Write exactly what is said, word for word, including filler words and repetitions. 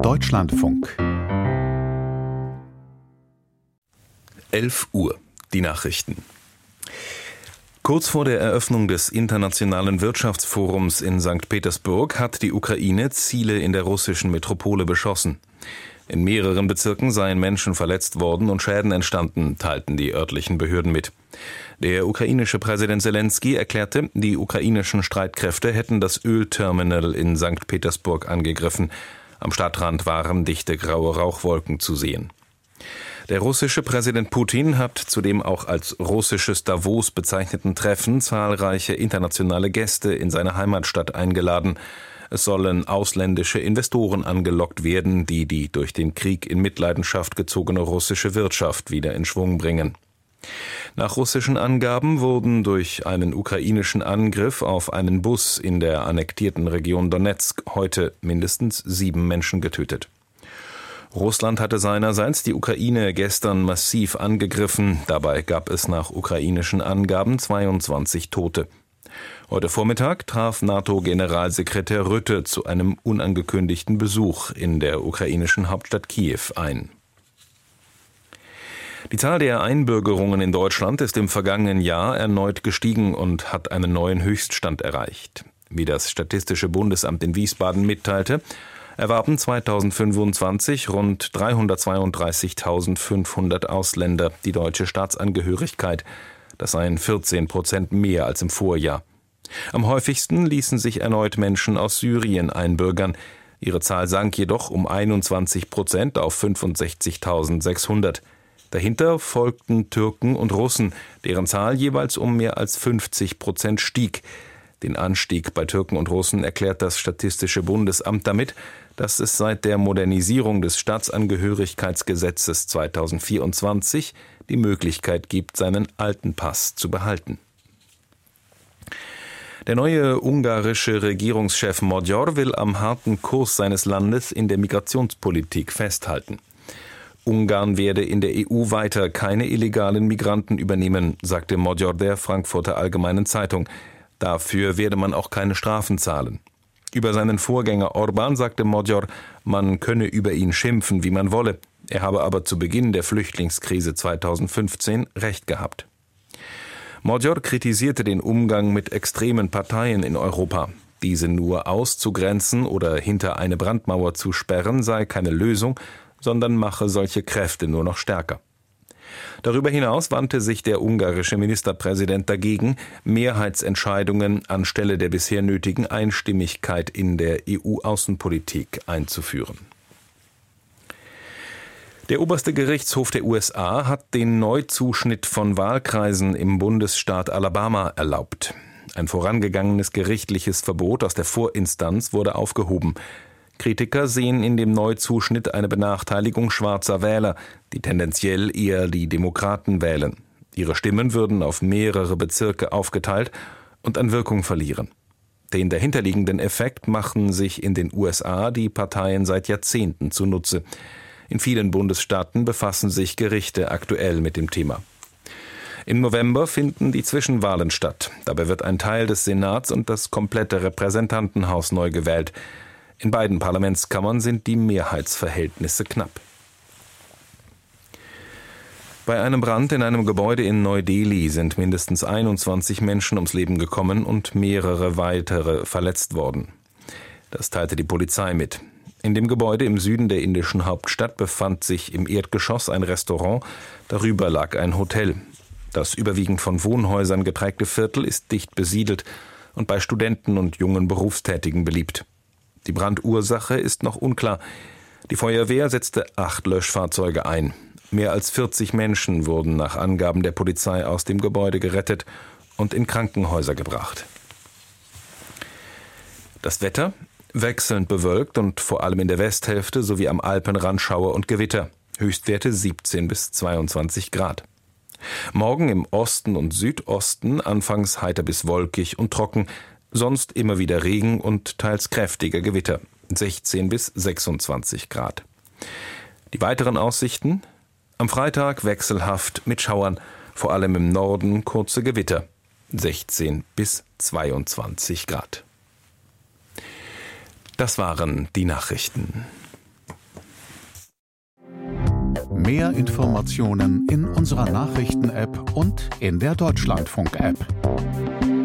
Deutschlandfunk. elf Uhr, die Nachrichten. Kurz vor der Eröffnung des Internationalen Wirtschaftsforums in Sankt Petersburg hat die Ukraine Ziele in der russischen Metropole beschossen. In mehreren Bezirken seien Menschen verletzt worden und Schäden entstanden, teilten die örtlichen Behörden mit. Der ukrainische Präsident Selenskyj erklärte, die ukrainischen Streitkräfte hätten das Ölterminal in Sankt Petersburg angegriffen. Am Stadtrand waren dichte graue Rauchwolken zu sehen. Der russische Präsident Putin hat zu dem auch als russisches Davos bezeichneten Treffen zahlreiche internationale Gäste in seine Heimatstadt eingeladen. Es sollen ausländische Investoren angelockt werden, die die durch den Krieg in Mitleidenschaft gezogene russische Wirtschaft wieder in Schwung bringen. Nach russischen Angaben wurden durch einen ukrainischen Angriff auf einen Bus in der annektierten Region Donezk heute mindestens sieben Menschen getötet. Russland hatte seinerseits die Ukraine gestern massiv angegriffen. Dabei gab es nach ukrainischen Angaben zweiundzwanzig Tote. Heute Vormittag traf NATO-Generalsekretär Rutte zu einem unangekündigten Besuch in der ukrainischen Hauptstadt Kiew ein. Die Zahl der Einbürgerungen in Deutschland ist im vergangenen Jahr erneut gestiegen und hat einen neuen Höchststand erreicht. Wie das Statistische Bundesamt in Wiesbaden mitteilte, erwarben zweitausendfünfundzwanzig rund dreihundertzweiunddreißigtausendfünfhundert Ausländer die deutsche Staatsangehörigkeit. Das seien vierzehn Prozent mehr als im Vorjahr. Am häufigsten ließen sich erneut Menschen aus Syrien einbürgern. Ihre Zahl sank jedoch um einundzwanzig Prozent auf fünfundsechzigtausendsechshundert. Dahinter folgten Türken und Russen, deren Zahl jeweils um mehr als fünfzig Prozent stieg. Den Anstieg bei Türken und Russen erklärt das Statistische Bundesamt damit, dass es seit der Modernisierung des Staatsangehörigkeitsgesetzes zweitausendvierundzwanzig die Möglichkeit gibt, seinen alten Pass zu behalten. Der neue ungarische Regierungschef Magyar will am harten Kurs seines Landes in der Migrationspolitik festhalten. Ungarn werde in der E U weiter keine illegalen Migranten übernehmen, sagte Magyar der Frankfurter Allgemeinen Zeitung. Dafür werde man auch keine Strafen zahlen. Über seinen Vorgänger Orbán sagte Magyar, man könne über ihn schimpfen, wie man wolle. Er habe aber zu Beginn der Flüchtlingskrise zweitausendfünfzehn recht gehabt. Magyar kritisierte den Umgang mit extremen Parteien in Europa. Diese nur auszugrenzen oder hinter eine Brandmauer zu sperren sei keine Lösung, sondern mache solche Kräfte nur noch stärker. Darüber hinaus wandte sich der ungarische Ministerpräsident dagegen, Mehrheitsentscheidungen anstelle der bisher nötigen Einstimmigkeit in der E U-Außenpolitik einzuführen. Der oberste Gerichtshof der U S A hat den Neuzuschnitt von Wahlkreisen im Bundesstaat Alabama erlaubt. Ein vorangegangenes gerichtliches Verbot aus der Vorinstanz wurde aufgehoben. Kritiker sehen in dem Neuzuschnitt eine Benachteiligung schwarzer Wähler, die tendenziell eher die Demokraten wählen. Ihre Stimmen würden auf mehrere Bezirke aufgeteilt und an Wirkung verlieren. Den dahinterliegenden Effekt machen sich in den U S A die Parteien seit Jahrzehnten zunutze. In vielen Bundesstaaten befassen sich Gerichte aktuell mit dem Thema. Im November finden die Zwischenwahlen statt. Dabei wird ein Teil des Senats und das komplette Repräsentantenhaus neu gewählt. In beiden Parlamentskammern sind die Mehrheitsverhältnisse knapp. Bei einem Brand in einem Gebäude in Neu-Delhi sind mindestens einundzwanzig Menschen ums Leben gekommen und mehrere weitere verletzt worden. Das teilte die Polizei mit. In dem Gebäude im Süden der indischen Hauptstadt befand sich im Erdgeschoss ein Restaurant, darüber lag ein Hotel. Das überwiegend von Wohnhäusern geprägte Viertel ist dicht besiedelt und bei Studenten und jungen Berufstätigen beliebt. Die Brandursache ist noch unklar. Die Feuerwehr setzte acht Löschfahrzeuge ein. Mehr als vierzig Menschen wurden nach Angaben der Polizei aus dem Gebäude gerettet und in Krankenhäuser gebracht. Das Wetter? Wechselnd bewölkt und vor allem in der Westhälfte sowie am Alpenrand Schauer und Gewitter. Höchstwerte siebzehn bis zweiundzwanzig Grad. Morgen im Osten und Südosten anfangs heiter bis wolkig und trocken, sonst immer wieder Regen und teils kräftiger Gewitter, sechzehn bis sechsundzwanzig Grad. Die weiteren Aussichten? Am Freitag wechselhaft mit Schauern, vor allem im Norden kurze Gewitter, sechzehn bis zweiundzwanzig Grad. Das waren die Nachrichten. Mehr Informationen in unserer Nachrichten-App und in der Deutschlandfunk-App.